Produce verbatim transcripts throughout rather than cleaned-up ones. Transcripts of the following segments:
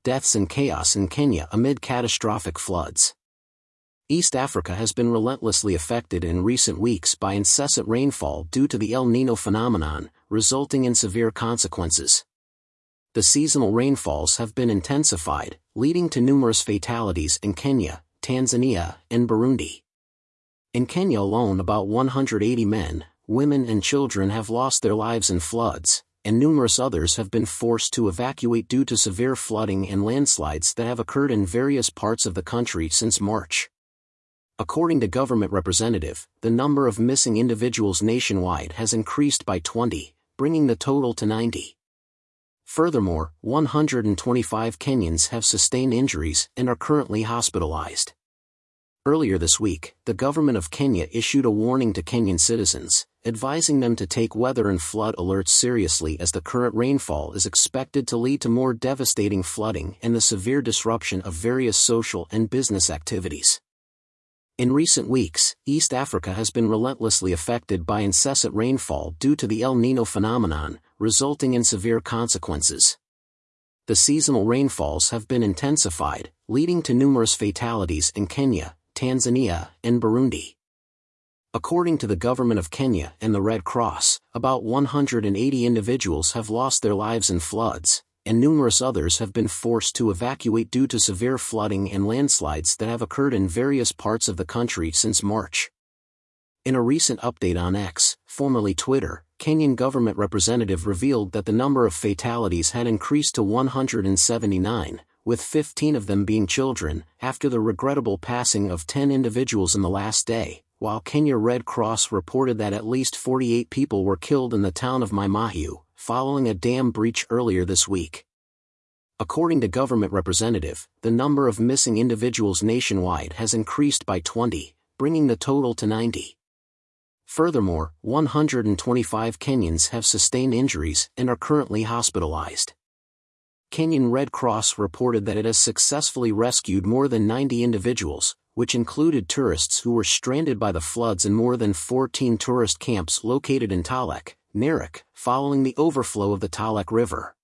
deaths and chaos in Kenya amid catastrophic floods. East Africa has been relentlessly affected in recent weeks by incessant rainfall due to the El Niño phenomenon, resulting in severe consequences. The seasonal rainfalls have been intensified, leading to numerous fatalities in Kenya, Tanzania, and Burundi. In Kenya alone, about one hundred eighty men, women and children have lost their lives in floods, and numerous others have been forced to evacuate due to severe flooding and landslides that have occurred in various parts of the country since March. According to government representative, the number of missing individuals nationwide has increased by twenty, bringing the total to ninety. Furthermore, one hundred twenty-five Kenyans have sustained injuries and are currently hospitalized. Earlier this week, the government of Kenya issued a warning to Kenyan citizens, advising them to take weather and flood alerts seriously as the current rainfall is expected to lead to more devastating flooding and the severe disruption of various social and business activities. In recent weeks, East Africa has been relentlessly affected by incessant rainfall due to the El Niño phenomenon, resulting in severe consequences. The seasonal rainfalls have been intensified, leading to numerous fatalities in Kenya, Tanzania, and Burundi. According to the government of Kenya and the Red Cross, about one hundred eighty individuals have lost their lives in floods, and numerous others have been forced to evacuate due to severe flooding and landslides that have occurred in various parts of the country since March. In a recent update on X, formerly Twitter, Kenyan government representative revealed that the number of fatalities had increased to one hundred seventy-nine, with fifteen of them being children, after the regrettable passing of ten individuals in the last day, while Kenya Red Cross reported that at least forty-eight people were killed in the town of Mai Mahiu, following a dam breach earlier this week. According to government representative, the number of missing individuals nationwide has increased by twenty, bringing the total to ninety. Furthermore, one hundred twenty-five Kenyans have sustained injuries and are currently hospitalized. Kenyan Red Cross reported that it has successfully rescued more than ninety individuals, which included tourists who were stranded by the floods in more than fourteen tourist camps located in Talek, Narok, following the overflow of the Talek River.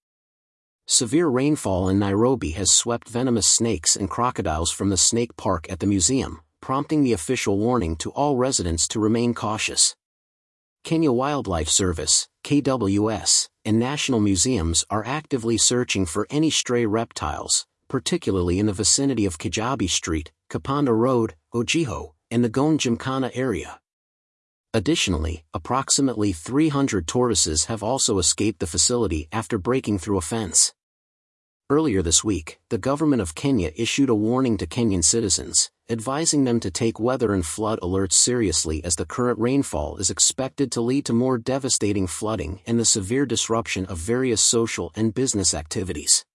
Severe rainfall in Nairobi has swept venomous snakes and crocodiles from the snake park at the museum, prompting the official warning to all residents to remain cautious. Kenya Wildlife Service, K W S, and national museums are actively searching for any stray reptiles, particularly in the vicinity of Kijabi Street, Kapanda Road, Ojiho, and the Gone Gymkhana area. Additionally, approximately three hundred tortoises have also escaped the facility after breaking through a fence. Earlier this week, the government of Kenya issued a warning to Kenyan citizens, advising them to take weather and flood alerts seriously as the current rainfall is expected to lead to more devastating flooding and the severe disruption of various social and business activities.